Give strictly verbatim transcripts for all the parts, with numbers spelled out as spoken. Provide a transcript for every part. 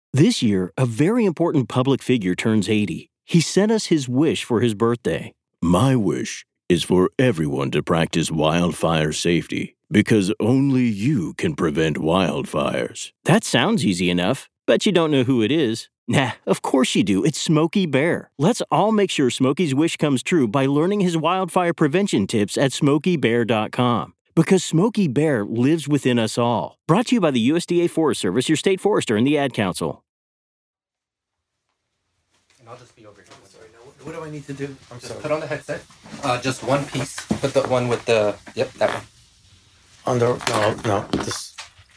This year, a very important public figure turns eighty. He sent us his wish for his birthday. My wish is for everyone to practice wildfire safety, because only you can prevent wildfires. That sounds easy enough. Bet you don't know who it is. Nah, of course you do. It's Smokey Bear. Let's all make sure Smokey's wish comes true by learning his wildfire prevention tips at smokey bear dot com. Because Smokey Bear lives within us all. Brought to you by the U S D A Forest Service, your state forester, and the Ad Council. And I'll just be over here. I'm sorry, now what, what do I need to do? I'm Just sorry. put on the headset. Uh, just one piece. Put the one with the, yep, that one. Under, no, no, this.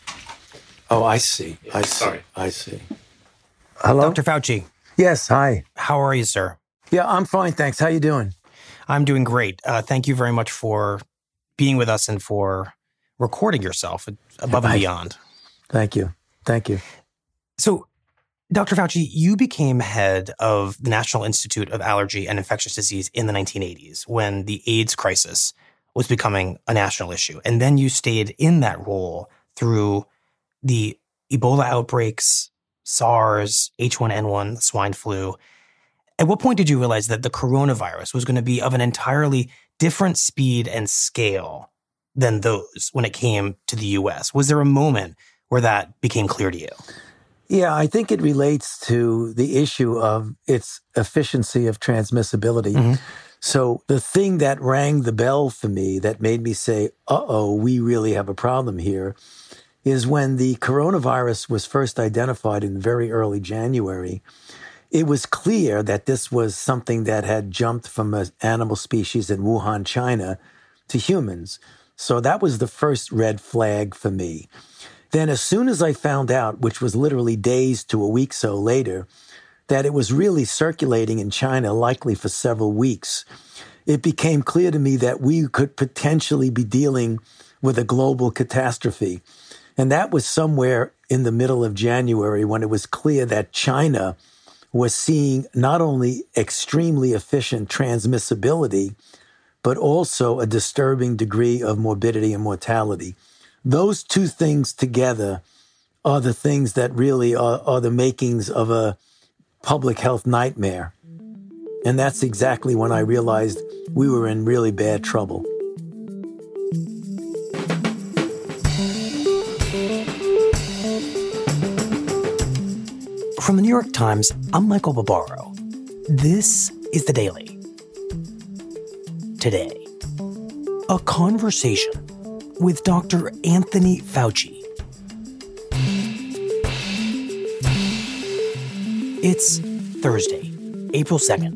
Oh, I see. I see. sorry. I see. Hello? Doctor Fauci, Yes, hi. how are you, sir? Yeah, I'm fine, thanks. How you doing? I'm doing great. Uh, thank you very much for being with us and for recording yourself above and I- beyond. Thank you. Thank you. So, Doctor Fauci, you became head of the National Institute of Allergy and Infectious Disease in the nineteen eighties when the AIDS crisis was becoming a national issue. And then you stayed in that role through the Ebola outbreaks, SARS, H one N one, swine flu. At what point did you realize that the coronavirus was going to be of an entirely different speed and scale than those when it came to the U S? Was there a moment where that became clear to you? Yeah, I think it relates to the issue of its efficiency of transmissibility. Mm-hmm. So the thing that rang the bell for me that made me say, uh-oh, we really have a problem here, is when the coronavirus was first identified in very early January. It was clear that this was something that had jumped from an animal species in Wuhan, China, to humans. So that was the first red flag for me. Then as soon as I found out, which was literally days to a week so later, that it was really circulating in China, likely for several weeks, it became clear to me that we could potentially be dealing with a global catastrophe. And that was somewhere in the middle of January when it was clear that China was seeing not only extremely efficient transmissibility, but also a disturbing degree of morbidity and mortality. Those two things together are the things that really are, are the makings of a public health nightmare. And that's exactly when I realized we were in really bad trouble. From the New York Times, I'm Michael Barbaro. This is The Daily. Today, a conversation with Doctor Anthony Fauci. It's Thursday, April second.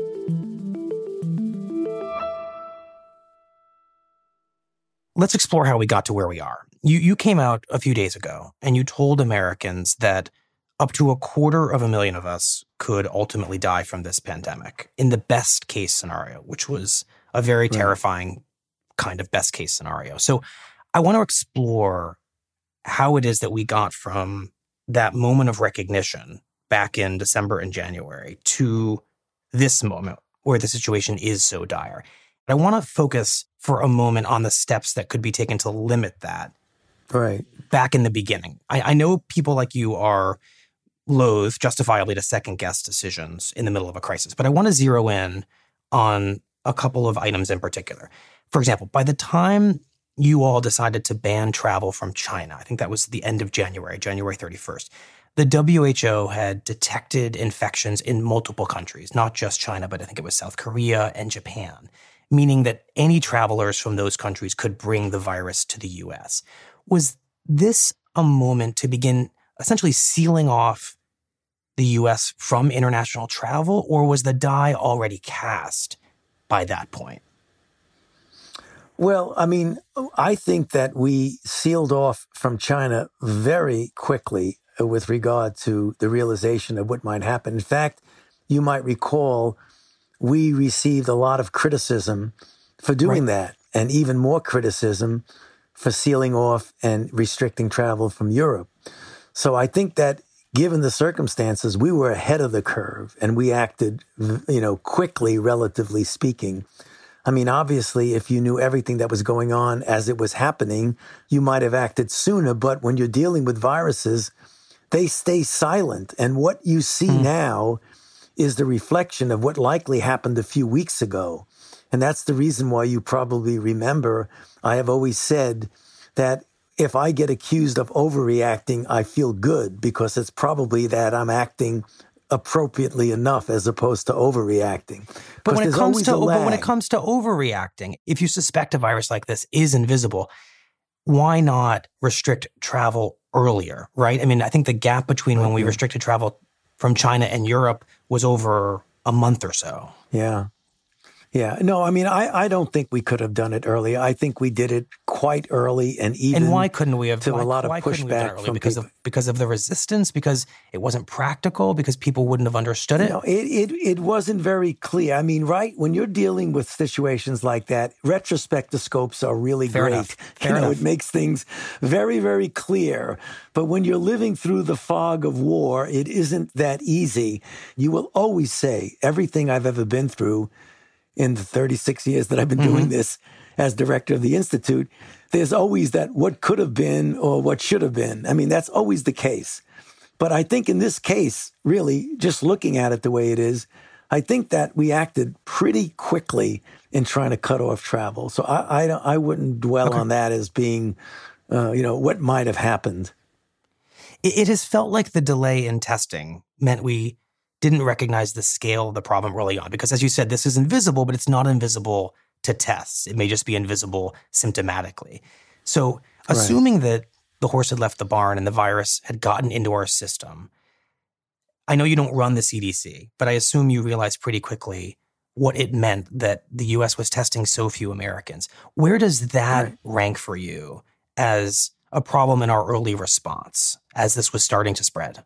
Let's explore how we got to where we are. You you came out a few days ago and you told Americans that up to a quarter of a million of us could ultimately die from this pandemic in the best case scenario, which was a very Right. terrifying kind of best case scenario. So I want to explore how it is that we got from that moment of recognition back in December and January to this moment where the situation is so dire. I want to focus for a moment on the steps that could be taken to limit that Right. back in the beginning. I, I know people like you are loath, justifiably, to second guess decisions in the middle of a crisis, but I want to zero in on a couple of items in particular. For example, by the time you all decided to ban travel from China, I think that was the end of January, January thirty-first, the W H O had detected infections in multiple countries, not just China, but I think it was South Korea and Japan, meaning that any travelers from those countries could bring the virus to the U S. Was this a moment to begin essentially sealing off the U S from international travel, or was the die already cast by that point? Well, I mean, I think that we sealed off from China very quickly with regard to the realization of what might happen. In fact, you might recall we received a lot of criticism for doing Right. that, and even more criticism for sealing off and restricting travel from Europe. So I think that given the circumstances, we were ahead of the curve and we acted, you know, quickly, relatively speaking. I mean, obviously, if you knew everything that was going on as it was happening, you might have acted sooner. But when you're dealing with viruses they stay silent. And what you see mm. now is the reflection of what likely happened a few weeks ago. And that's the reason why you probably remember I have always said that if I get accused of overreacting, I feel good because it's probably that I'm acting appropriately enough as opposed to overreacting. But when it comes to but when it comes to overreacting, if you suspect a virus like this is invisible, why not restrict travel earlier, right? I mean, I think the gap between when we restricted travel from China and Europe was over a month or so. Yeah. Yeah. No, I mean, I, I don't think we could have done it early. I think we did it quite early and even And why couldn't we have? to why, a lot of why couldn't we have done pushback it early? from because people. of because of the resistance, because it wasn't practical, because people wouldn't have understood it. No, it, it it wasn't very clear. I mean, right when you're dealing with situations like that, retrospectoscopes are really Fair great. enough. Fair you know, enough. It makes things very, very clear. But when you're living through the fog of war, it isn't that easy. You will always say everything I've ever been through in the thirty-six years that I've been doing mm-hmm. this as director of the Institute, there's always that what could have been or what should have been. I mean, that's always the case. But I think in this case, really, just looking at it the way it is, I think that we acted pretty quickly in trying to cut off travel. So I I, I wouldn't dwell okay. on that as being, uh, you know, what might have happened. It, it has felt like the delay in testing meant we didn't recognize the scale of the problem early on. Because as you said, this is invisible, but it's not invisible to tests. It may just be invisible symptomatically. So assuming right. that the horse had left the barn and the virus had gotten into our system, I know you don't run the C D C, but I assume you realized pretty quickly what it meant that the U S was testing so few Americans. Where does that right. rank for you as a problem in our early response as this was starting to spread?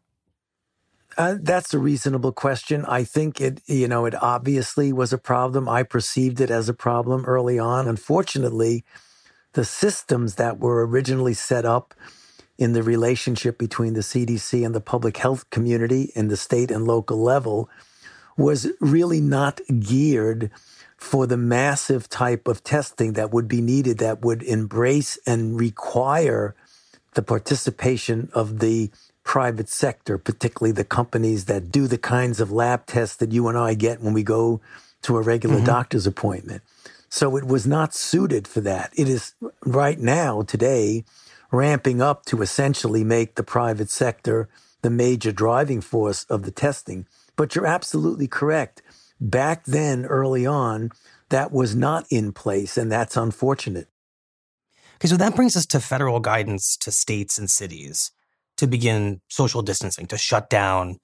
Uh, that's a reasonable question. I think it, you know, it obviously was a problem. I perceived it as a problem early on. Unfortunately, the systems that were originally set up in the relationship between the C D C and the public health community in the state and local level was really not geared for the massive type of testing that would be needed, that would embrace and require the participation of the private sector, particularly the companies that do the kinds of lab tests that you and I get when we go to a regular mm-hmm. doctor's appointment. So it was not suited for that. It is right now, today, ramping up to essentially make the private sector the major driving force of the testing. But you're absolutely correct. Back then, early on, that was not in place, and that's unfortunate. Okay, so that brings us to federal guidance to states and cities to begin social distancing, to shut down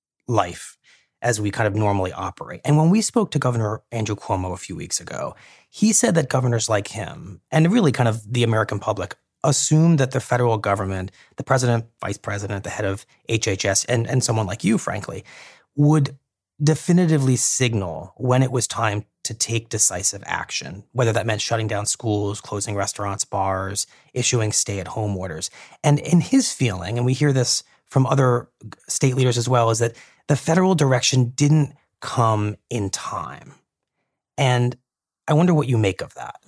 life as we kind of normally operate. And when we spoke to Governor Andrew Cuomo a few weeks ago, he said that governors like him, and really kind of the American public, assumed that the federal government, the president, vice president, the head of H H S, and, and someone like you, frankly, would definitively signal when it was time to take decisive action, whether that meant shutting down schools, closing restaurants, bars, issuing stay-at-home orders. And in his feeling, and we hear this from other state leaders as well, is that the federal direction didn't come in time. And I wonder what you make of that.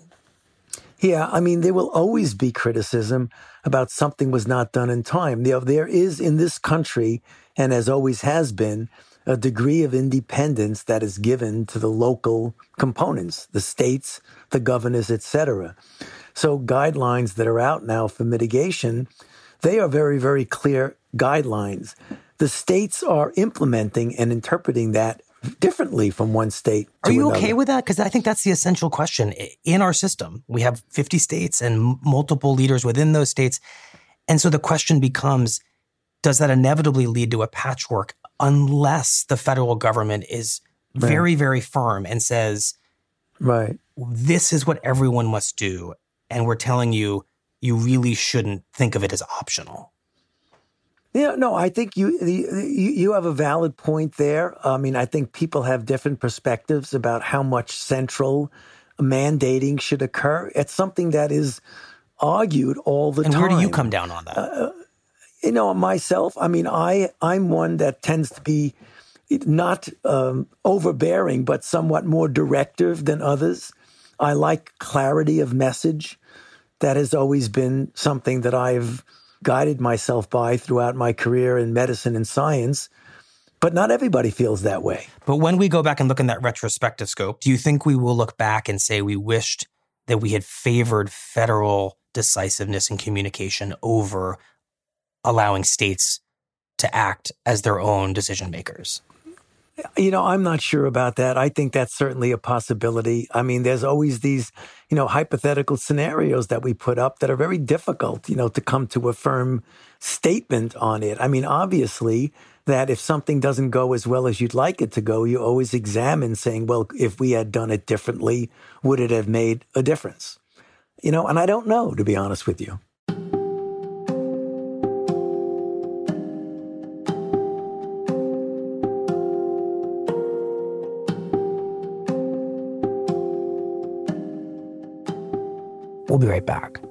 Yeah, I mean, there will always be criticism about something was not done in time. There, there is in this country, and as always has been, a degree of independence that is given to the local components, the states, the governors, et cetera. So guidelines that are out now for mitigation, they are very, very clear guidelines. The states are implementing and interpreting that differently from one state to Are you another. okay with that? Because I think that's the essential question. In our system, we have fifty states and multiple leaders within those states. And so the question becomes, does that inevitably lead to a patchwork unless the federal government is very, right. very firm and says, right, this is what everyone must do, and we're telling you, you really shouldn't think of it as optional? Yeah, no, I think you, you you have a valid point there. I mean, I think people have different perspectives about how much central mandating should occur. It's something that is argued all the and time. And where do you come down on that? Uh, you know, myself, I mean, I, I'm one that tends to be not um, overbearing, but somewhat more directive than others. I like clarity of message. That has always been something that I've guided myself by throughout my career in medicine and science. But not everybody feels that way. But when we go back and look in that retrospective scope, do you think we will look back and say we wished that we had favored federal decisiveness and communication over allowing states to act as their own decision makers? You know, I'm not sure about that. I think that's certainly a possibility. I mean, there's always these, you know, hypothetical scenarios that we put up that are very difficult, you know, to come to a firm statement on it. I mean, obviously, that if something doesn't go as well as you'd like it to go, you always examine saying, well, if we had done it differently, would it have made a difference? You know, and I don't know, to be honest with you. We'll be right back.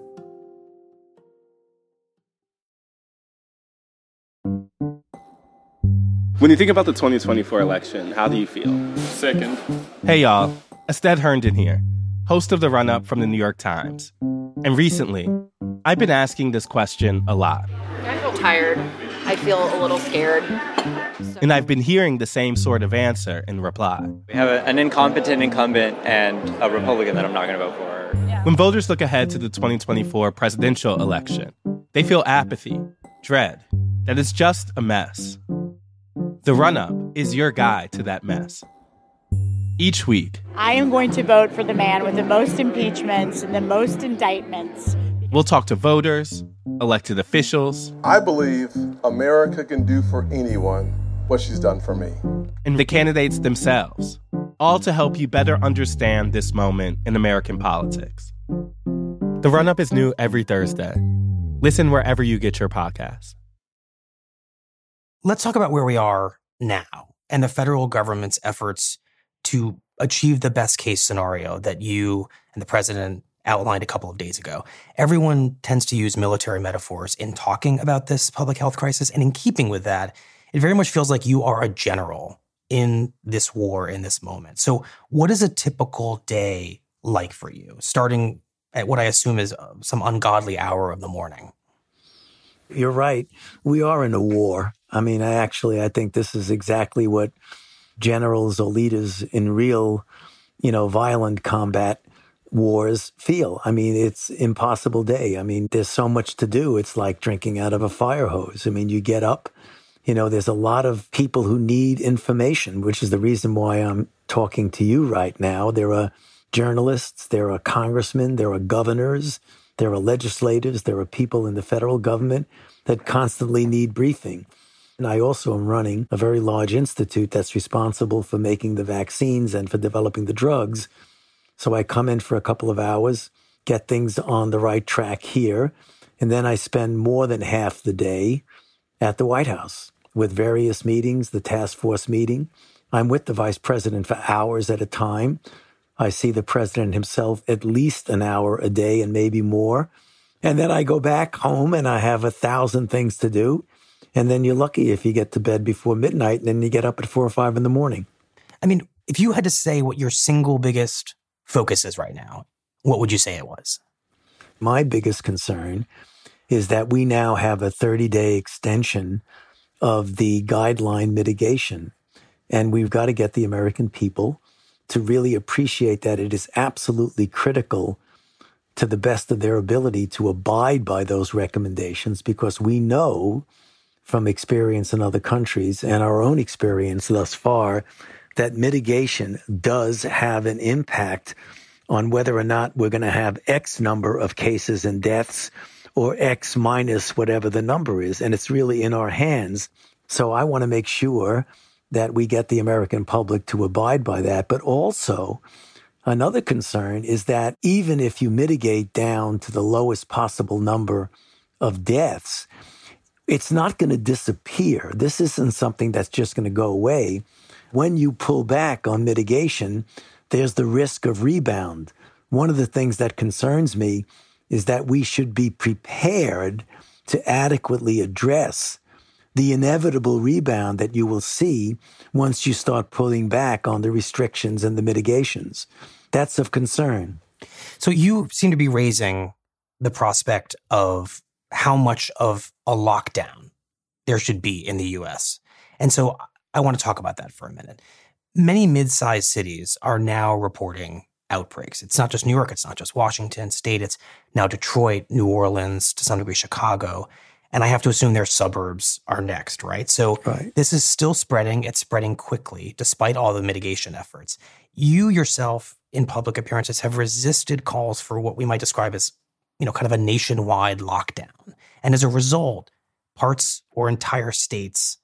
When you think about the twenty twenty-four election, how do you feel? Sickened. Hey, y'all. Estad Herndon here, host of The Run-Up from the New York Times. And recently, I've been asking this question a lot. I feel tired. I feel a little scared. So. And I've been hearing the same sort of answer in reply. We have a, an incompetent incumbent and a Republican that I'm not going to vote for. Yeah. When voters look ahead to the twenty twenty-four presidential election, they feel apathy, dread, that it's just a mess. The Run-Up is your guide to that mess. Each week, I am going to vote for the man with the most impeachments and the most indictments. We'll talk to voters, elected officials. I believe America can do for anyone what she's done for me. And the candidates themselves, all to help you better understand this moment in American politics. The Run-Up is new every Thursday. Listen wherever you get your podcasts. Let's talk about where we are now and the federal government's efforts to achieve the best case scenario that you and the president outlined a couple of days ago. Everyone tends to use military metaphors in talking about this public health crisis. And in keeping with that, it very much feels like you are a general in this war, in this moment. So what is a typical day like for you, starting at what I assume is some ungodly hour of the morning? You're right. We are in a war. I mean, I actually, I think this is exactly what generals or leaders in real, you know, violent combat wars feel. I mean, it's impossible day. I mean, there's so much to do. It's like drinking out of a fire hose. I mean, you get up, you know, there's a lot of people who need information, which is the reason why I'm talking to you right now. There are journalists, there are congressmen, there are governors, there are legislators, there are people in the federal government that constantly need briefing. And I also am running a very large institute that's responsible for making the vaccines and for developing the drugs. So I come in for a couple of hours, get things on the right track here, and then I spend more than half the day at the White House with various meetings, the task force meeting. I'm with the vice president for hours at a time. I see the president himself at least an hour a day and maybe more. And then I go back home and I have a thousand things to do. And then you're lucky if you get to bed before midnight and then you get up at four or five in the morning. I mean, if you had to say what your single biggest focus is right now, what would you say it was? My biggest concern is that we now have a thirty-day extension of the guideline mitigation. And we've got to get the American people to really appreciate that it is absolutely critical to the best of their ability to abide by those recommendations, because we know from experience in other countries and our own experience thus far that mitigation does have an impact on whether or not we're going to have X number of cases and deaths or X minus whatever the number is. And it's really in our hands. So I want to make sure that we get the American public to abide by that. But also, another concern is that even if you mitigate down to the lowest possible number of deaths, it's not going to disappear. This isn't something that's just going to go away. When you pull back on mitigation, there's the risk of rebound. One of the things that concerns me is that we should be prepared to adequately address the inevitable rebound that you will see once you start pulling back on the restrictions and the mitigations. That's of concern. So you seem to be raising the prospect of how much of a lockdown there should be in the U S. And so I want to talk about that for a minute. Many mid-sized cities are now reporting outbreaks. It's not just New York. It's not just Washington State. It's now Detroit, New Orleans, to some degree Chicago. And I have to assume their suburbs are next, right? So right. This is still spreading. It's spreading quickly, despite all the mitigation efforts. You yourself, in public appearances, have resisted calls for what we might describe as, you know, kind of a nationwide lockdown. And as a result, parts or entire states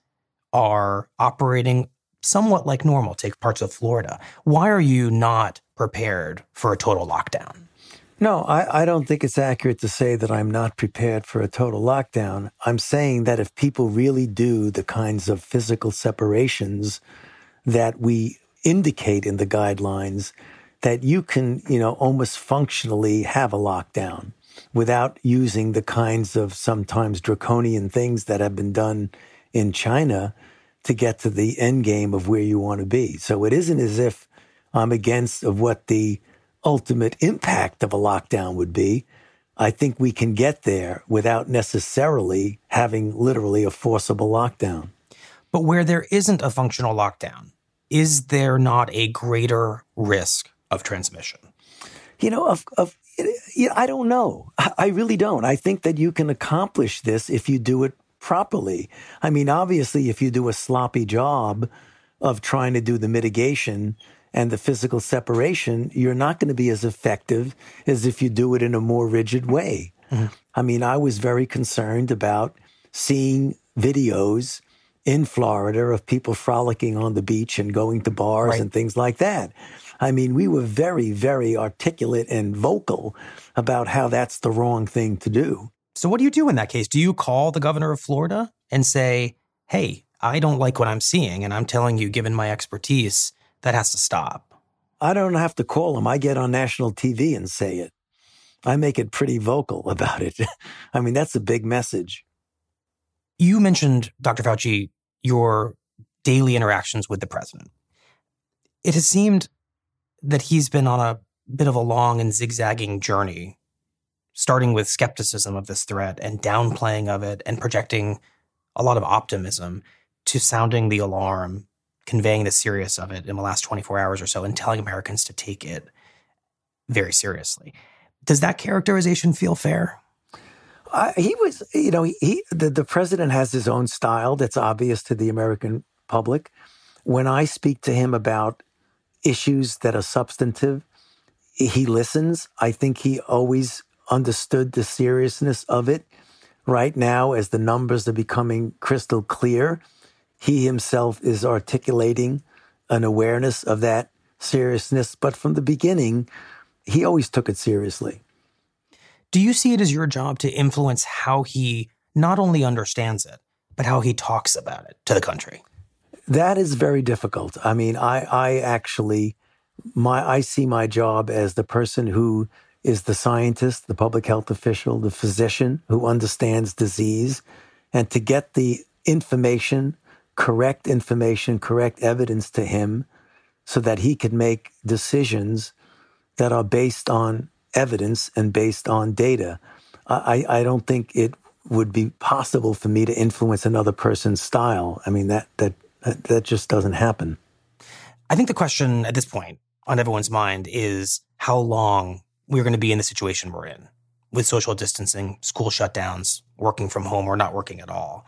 are operating somewhat like normal. Take parts of Florida. Why are you not prepared for a total lockdown? No, I, I don't think it's accurate to say that I'm not prepared for a total lockdown. I'm saying that if people really do the kinds of physical separations that we indicate in the guidelines, that you can, you know, almost functionally have a lockdown without using the kinds of sometimes draconian things that have been done in China to get to the end game of where you want to be. So it isn't as if I'm against of what the ultimate impact of a lockdown would be. I think we can get there without necessarily having literally a forcible lockdown. But where there isn't a functional lockdown, is there not a greater risk of transmission? You know, of, of you know, I don't know. I really don't. I think that you can accomplish this if you do it properly. I mean, obviously, if you do a sloppy job of trying to do the mitigation and the physical separation, you're not going to be as effective as if you do it in a more rigid way. Mm-hmm. I mean, I was very concerned about seeing videos in Florida of people frolicking on the beach and going to bars right. and things like that. I mean, we were very, very articulate and vocal about how that's the wrong thing to do. So what do you do in that case? Do you call the governor of Florida and say, hey, I don't like what I'm seeing, and I'm telling you, given my expertise, that has to stop? I don't have to call him. I get on national T V and say it. I make it pretty vocal about it. I mean, that's a big message. You mentioned, Doctor Fauci, your daily interactions with the president. It has seemed that he's been on a bit of a long and zigzagging journey, starting with skepticism of this threat and downplaying of it and projecting a lot of optimism to sounding the alarm, conveying the seriousness of it in the last twenty-four hours or so and telling Americans to take it very seriously. Does that characterization feel fair? Uh, he was, you know, he the, the president has his own style that's obvious to the American public. When I speak to him about issues that are substantive, he listens. I think he always understood the seriousness of it. Right now, as the numbers are becoming crystal clear, he himself is articulating an awareness of that seriousness. But from the beginning, he always took it seriously. Do you see it as your job to influence how he not only understands it, but how he talks about it to the country? That is very difficult. I mean, I, I actually, my, I see my job as the person who is the scientist, the public health official, the physician who understands disease, and to get the information, correct information, correct evidence to him so that he can make decisions that are based on evidence and based on data. I, I don't think it would be possible for me to influence another person's style. I mean, that that that just doesn't happen. I think the question at this point on everyone's mind is how long we're going to be in the situation we're in with social distancing, school shutdowns, working from home or not working at all.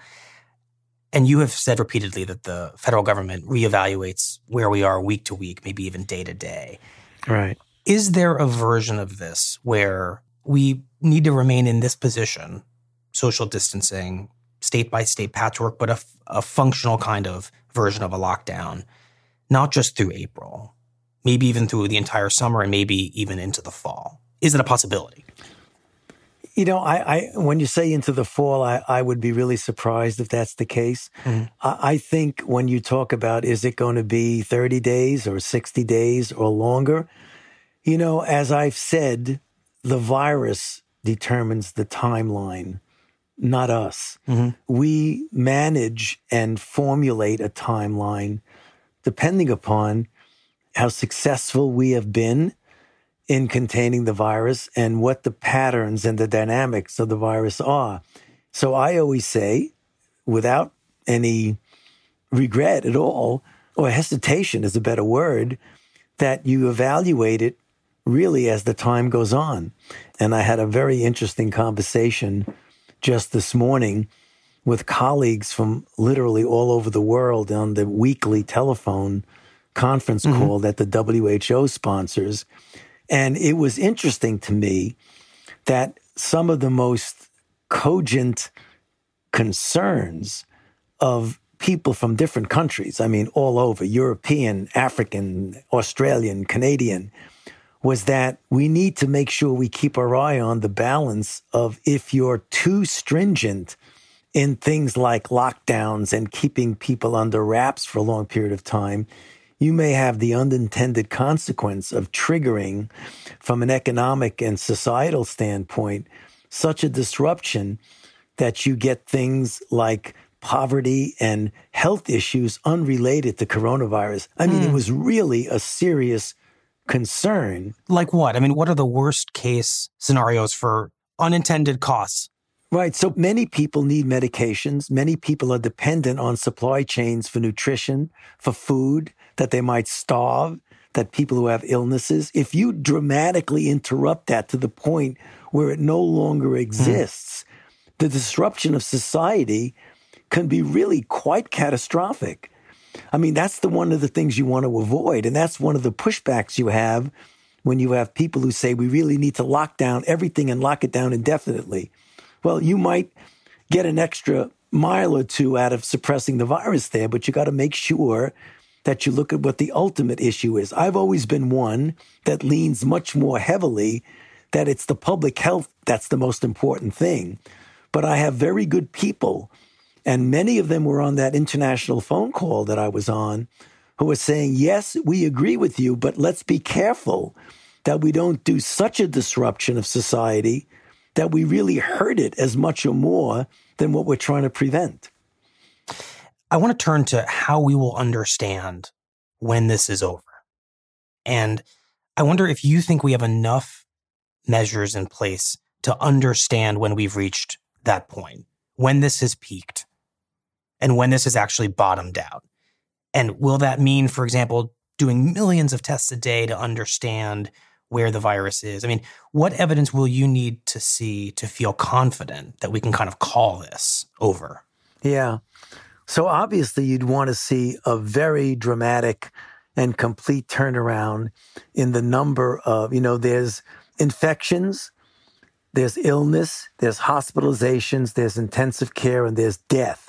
And you have said repeatedly that the federal government reevaluates where we are week to week, maybe even day to day. Right. Is there a version of this where we need to remain in this position, social distancing, state-by-state patchwork, but a, a functional kind of version of a lockdown, not just through April, maybe even through the entire summer and maybe even into the fall? Is it a possibility? You know, I, I when you say into the fall, I, I would be really surprised if that's the case. Mm-hmm. I, I think when you talk about is it going to be thirty days or sixty days or longer, you know, as I've said, the virus determines the timeline, not us. Mm-hmm. We manage and formulate a timeline depending upon how successful we have been in containing the virus and what the patterns and the dynamics of the virus are. So I always say, without any regret at all, or hesitation is a better word, that you evaluate it really as the time goes on. And I had a very interesting conversation just this morning with colleagues from literally all over the world on the weekly telephone conference mm-hmm. call that the W H O sponsors. And it was interesting to me that some of the most cogent concerns of people from different countries, I mean, all over, European, African, Australian, Canadian, was that we need to make sure we keep our eye on the balance of if you're too stringent in things like lockdowns and keeping people under wraps for a long period of time, you may have the unintended consequence of triggering, from an economic and societal standpoint, such a disruption that you get things like poverty and health issues unrelated to coronavirus. I mean, mm. it was really a serious concern. Like what? I mean, what are the worst case scenarios for unintended costs? Right. So many people need medications. Many people are dependent on supply chains for nutrition, for food, that they might starve, that people who have illnesses. If you dramatically interrupt that to the point where it no longer exists, mm. the disruption of society can be really quite catastrophic. I mean, that's the one of the things you want to avoid. And that's one of the pushbacks you have when you have people who say we really need to lock down everything and lock it down indefinitely. Well, you might get an extra mile or two out of suppressing the virus there, but you got to make sure that you look at what the ultimate issue is. I've always been one that leans much more heavily that it's the public health that's the most important thing. But I have very good people, and many of them were on that international phone call that I was on, who were saying, yes, we agree with you, but let's be careful that we don't do such a disruption of society that we really hurt it as much or more than what we're trying to prevent. I want to turn to how we will understand when this is over. And I wonder if you think we have enough measures in place to understand when we've reached that point, when this has peaked, and when this has actually bottomed out. And will that mean, for example, doing millions of tests a day to understand where the virus is? I mean, what evidence will you need to see to feel confident that we can kind of call this over? Yeah. So obviously you'd want to see a very dramatic and complete turnaround in the number of, you know, there's infections, there's illness, there's hospitalizations, there's intensive care, and there's death.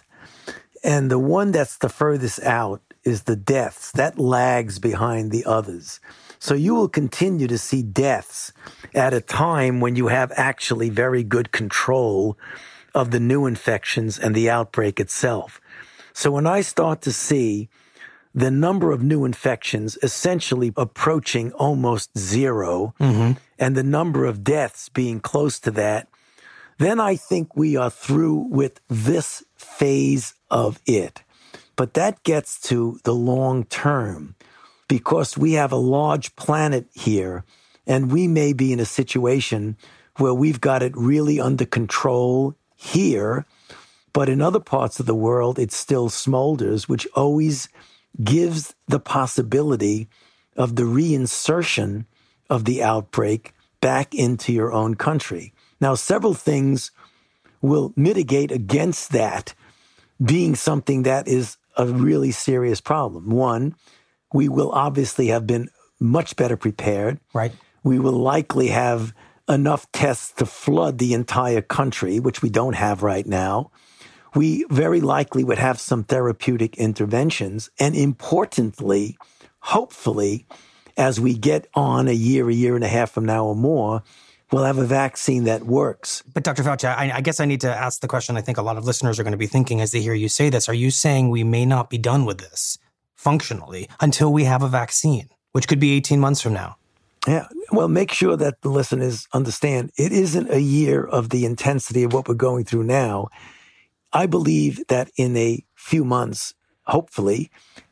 And the one that's the furthest out is the deaths. That lags behind the others. So you will continue to see deaths at a time when you have actually very good control of the new infections and the outbreak itself. So when I start to see the number of new infections essentially approaching almost zero, mm-hmm. and the number of deaths being close to that, then I think we are through with this phase of it. But that gets to the long term, because we have a large planet here, and we may be in a situation where we've got it really under control here, but in other parts of the world, it still smolders, which always gives the possibility of the reinsertion of the outbreak back into your own country. Now, several things will mitigate against that being something that is a really serious problem. One, we will obviously have been much better prepared. Right. We will likely have enough tests to flood the entire country, which we don't have right now. We very likely would have some therapeutic interventions. And importantly, hopefully, as we get on a year, a year and a half from now or more, we'll have a vaccine that works. But Doctor Fauci, I, I guess I need to ask the question I think a lot of listeners are going to be thinking as they hear you say this. Are you saying we may not be done with this functionally until we have a vaccine, which could be eighteen months from now? Yeah. Well, make sure that the listeners understand it isn't a year of the intensity of what we're going through now. I believe that in a few months, hopefully,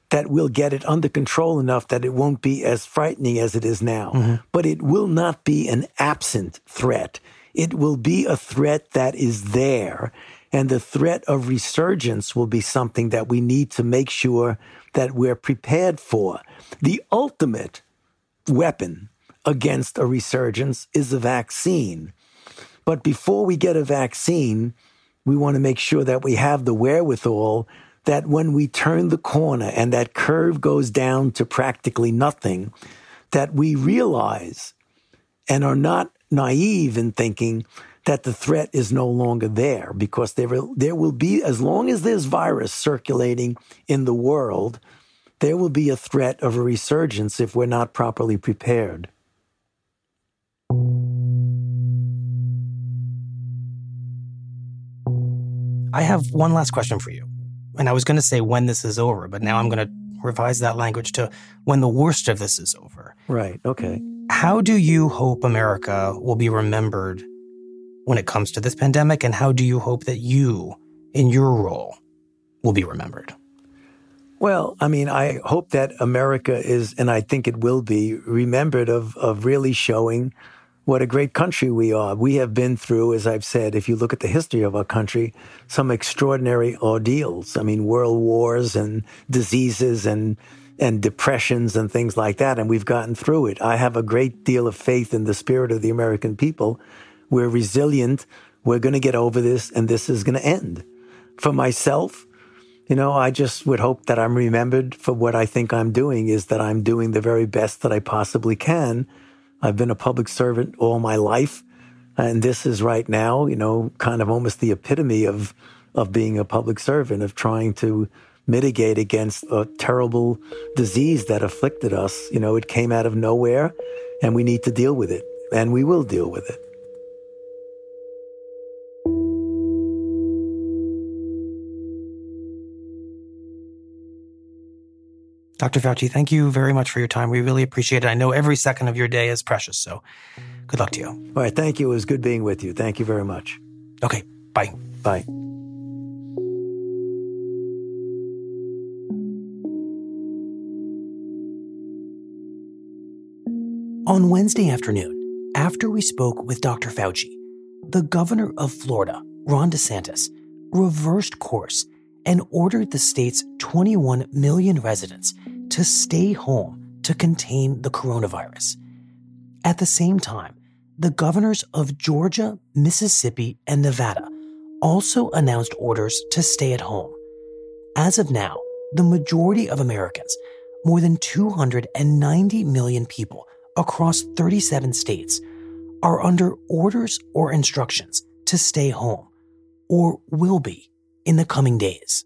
that we'll get it under control enough that it won't be as frightening as it is now. Mm-hmm. But it will not be an absent threat. It will be a threat that is there. And the threat of resurgence will be something that we need to make sure that we're prepared for. The ultimate weapon against a resurgence is a vaccine. But before we get a vaccine, we want to make sure that we have the wherewithal that when we turn the corner and that curve goes down to practically nothing, that we realize and are not naive in thinking that the threat is no longer there, because there will, there will be, as long as there's virus circulating in the world, there will be a threat of a resurgence if we're not properly prepared. I have one last question for you. And I was going to say when this is over, but now I'm going to revise that language to when the worst of this is over. Right, okay. How do you hope America will be remembered when it comes to this pandemic? And how do you hope that you, in your role, will be remembered? Well, I mean, I hope that America is, and I think it will be, remembered of, of really showing what a great country we are. We have been through, as I've said, if you look at the history of our country, some extraordinary ordeals. I mean, world wars and diseases and and depressions and things like that, and we've gotten through it. I have a great deal of faith in the spirit of the American people. We're resilient. We're going to get over this, and this is going to end. For myself, you know, I just would hope that I'm remembered for what I think I'm doing, is that I'm doing the very best that I possibly can. I've been a public servant all my life, and this is right now, you know, kind of almost the epitome of of being a public servant, of trying to mitigate against a terrible disease that afflicted us. You know, it came out of nowhere, and we need to deal with it, and we will deal with it. Doctor Fauci, thank you very much for your time. We really appreciate it. I know every second of your day is precious, so good luck to you. All right, thank you. It was good being with you. Thank you very much. Okay, bye. Bye. On Wednesday afternoon, after we spoke with Doctor Fauci, the governor of Florida, Ron DeSantis, reversed course and ordered the state's twenty-one million residents to stay home to contain the coronavirus. At the same time, the governors of Georgia, Mississippi, and Nevada also announced orders to stay at home. As of now, the majority of Americans, more than two hundred ninety million people across thirty-seven states, are under orders or instructions to stay home, or will be in the coming days.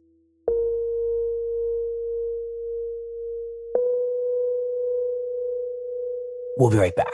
We'll be right back.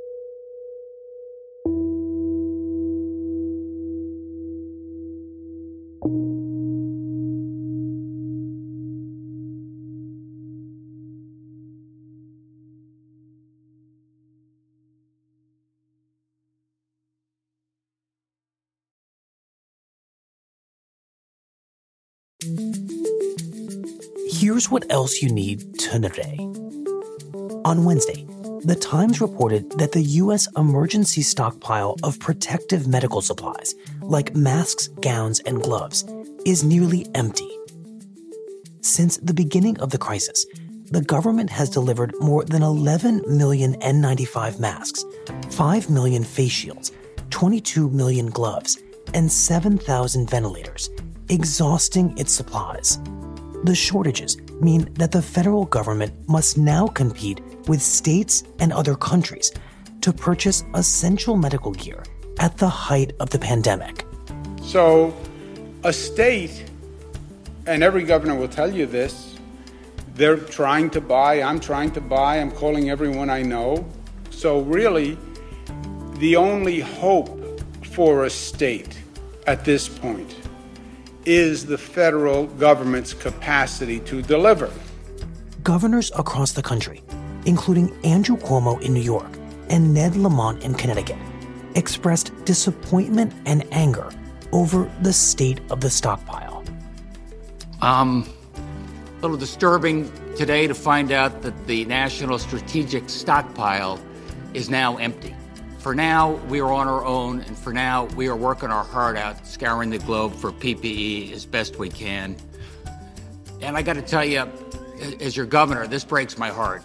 Here's what else you need to know today. On Wednesday, The Times reported that the U S emergency stockpile of protective medical supplies, like masks, gowns, and gloves, is nearly empty. Since the beginning of the crisis, the government has delivered more than eleven million N ninety-five masks, five million face shields, twenty-two million gloves, and seven thousand ventilators, exhausting its supplies. The shortages mean that the federal government must now compete with states and other countries to purchase essential medical gear at the height of the pandemic. So a state, and every governor will tell you this, they're trying to buy, I'm trying to buy, I'm calling everyone I know. So really, the only hope for a state at this point is the federal government's capacity to deliver. Governors across the country, including Andrew Cuomo in New York and Ned Lamont in Connecticut, expressed disappointment and anger over the state of the stockpile. Um, little disturbing today to find out that the National Strategic Stockpile is now empty. For now, we are on our own, and for now, we are working our heart out, scouring the globe for P P E as best we can. And I got to tell you, as your governor, this breaks my heart.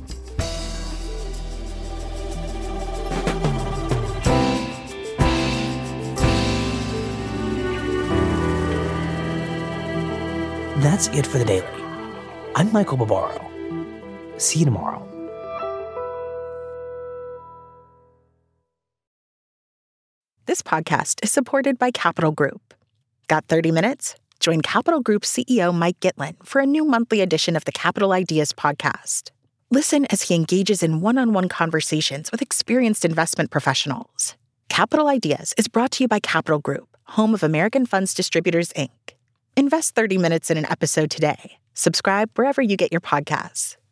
That's it for the Daily. I'm Michael Barbaro. See you tomorrow. This podcast is supported by Capital Group. Got thirty minutes? Join Capital Group C E O Mike Gitlin for a new monthly edition of the Capital Ideas podcast. Listen as he engages in one-on-one conversations with experienced investment professionals. Capital Ideas is brought to you by Capital Group, home of American Funds Distributors, Incorporated. Invest thirty minutes in an episode today. Subscribe wherever you get your podcasts.